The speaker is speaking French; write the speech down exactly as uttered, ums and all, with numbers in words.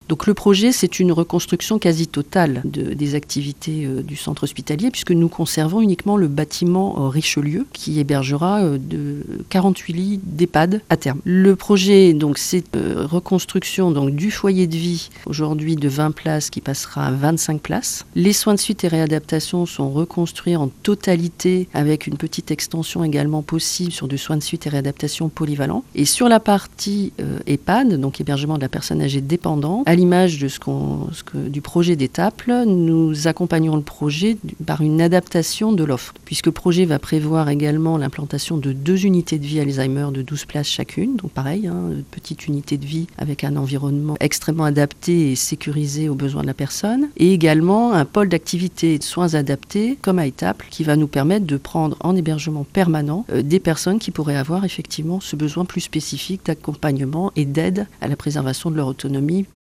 Donc le projet, c'est une reconstruction quasi totale de, des activités euh, du centre hospitalier, puisque nous conservons uniquement le bâtiment euh, Richelieu, qui hébergera euh, de quarante-huit lits d'EHPAD à terme. Le projet, donc, c'est euh, reconstruction donc, du foyer de vie, aujourd'hui de vingt places, qui passera à vingt-cinq places. Les soins de suite et réadaptation sont reconstruits en totalité, avec une petite extension également possible sur du soins de suite et réadaptation polyvalent. Et sur la partie euh, EHPAD, donc hébergement de la personne âgée dépendante, à l'image de ce qu'on, ce que, du projet d'Étaples, nous accompagnons le projet par une adaptation de l'offre, puisque le projet va prévoir également l'implantation de deux unités de vie Alzheimer de douze places chacune, donc pareil, hein, une petite unité de vie avec un environnement extrêmement adapté et sécurisé aux besoins de la personne, et également un pôle d'activité et de soins adaptés, comme à Étaples, qui va nous permettre de prendre en hébergement permanent euh, des personnes qui pourraient avoir effectivement ce besoin plus spécifique d'accompagnement et d'aide à la préservation de leur autonomie.